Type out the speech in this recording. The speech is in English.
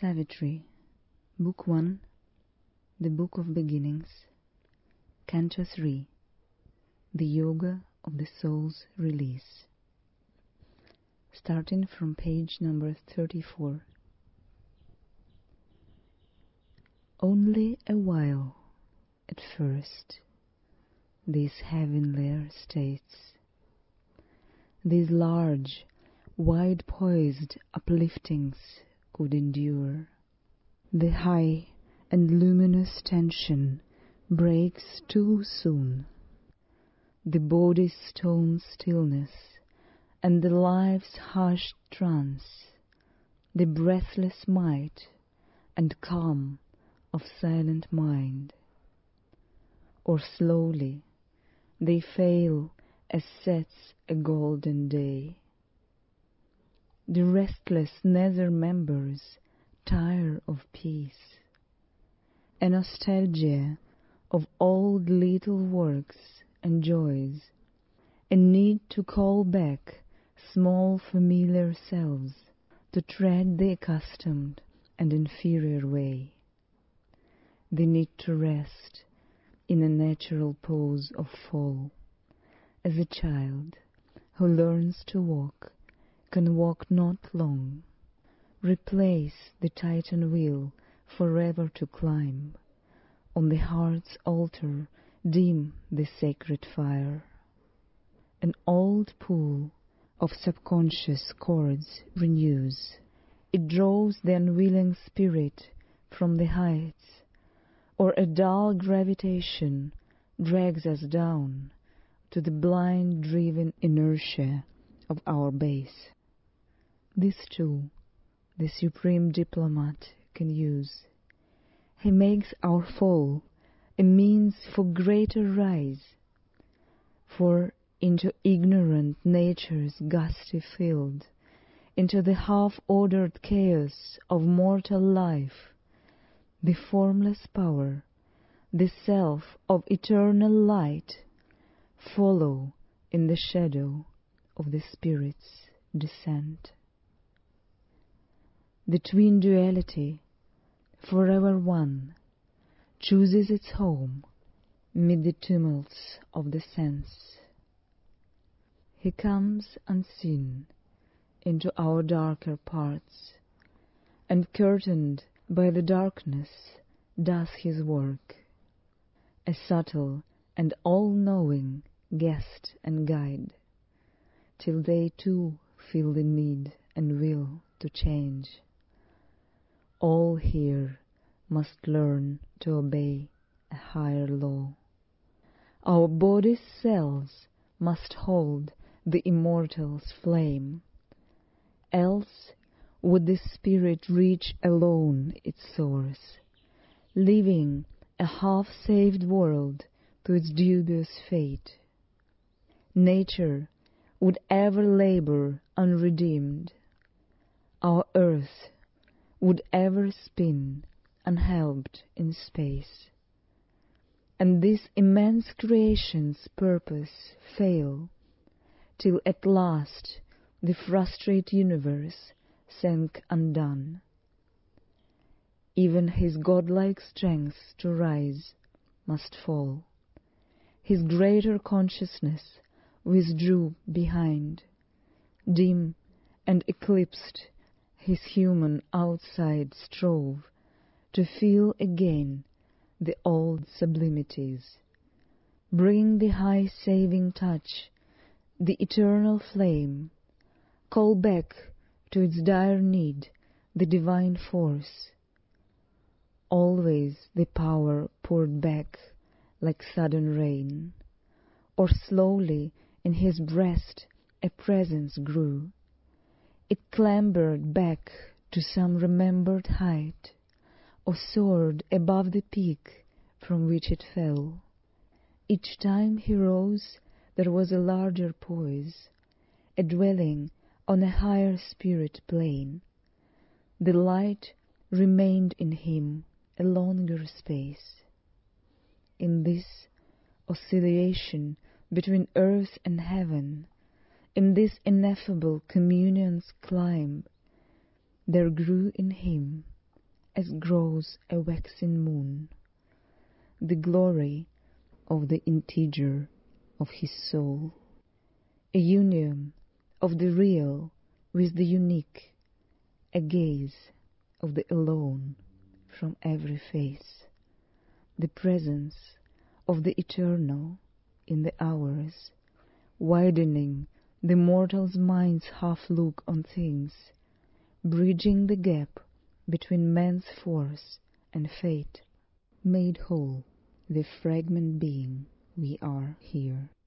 Savitri, Book 1, The Book of Beginnings, Canto 3, The Yoga of the Soul's Release. Starting from page number 34. Only a while, at first, these heavenlier states, these large, wide-poised upliftings could endure. The high and luminous tension breaks too soon. The body's stone stillness and the life's hushed trance, the breathless might and calm of silent mind. Or slowly they fail as sets a golden day. The restless nether members tire of peace, a nostalgia of old little works and joys, a need to call back small familiar selves to tread the accustomed and inferior way. The need to rest in a natural pose of fall, as a child who learns to walk can walk not long, replace the Titan wheel forever to climb, on the heart's altar dim the sacred fire. An old pool of subconscious chords renews, it draws the unwilling spirit from the heights, or a dull gravitation drags us down to the blind driven inertia of our base. This too the supreme diplomat can use. He makes our fall a means for greater rise, for into ignorant nature's gusty field, into the half-ordered chaos of mortal life, the formless power, the self of eternal light, follow in the shadow of the Spirit's descent. The twin duality, forever one, chooses its home mid the tumults of the sense. He comes unseen into our darker parts, and curtained by the darkness does his work, a subtle and all-knowing guest and guide, till they too feel the need and will to change. All here must learn to obey a higher law. Our body's cells must hold the immortal's flame, else would the spirit reach alone its source, leaving a half-saved world to its dubious fate. Nature would ever labor unredeemed. Our earth would ever spin unhelped in space, and this immense creation's purpose fail, till at last the frustrate universe sank undone. Even his godlike strength to rise must fall. His greater consciousness withdrew behind. Dim and eclipsed, his human outside strove to feel again the old sublimities, bring the high saving touch, the eternal flame, call back to its dire need the divine force. Always the power poured back like sudden rain, or slowly in his breast a presence grew. It clambered back to some remembered height, or soared above the peak from which it fell. Each time he rose there was a larger poise, a dwelling on a higher spirit plane. The light remained in him a longer space. In this oscillation between earth and heaven, in this ineffable communion's climb, there grew in him as grows a waxing moon, the glory of the integer of his soul, a union of the real with the unique, a gaze of the alone from every face, the presence of the eternal in the hours, widening the mortal's mind's half-look on things, bridging the gap between man's force and fate, made whole the fragment being we are here.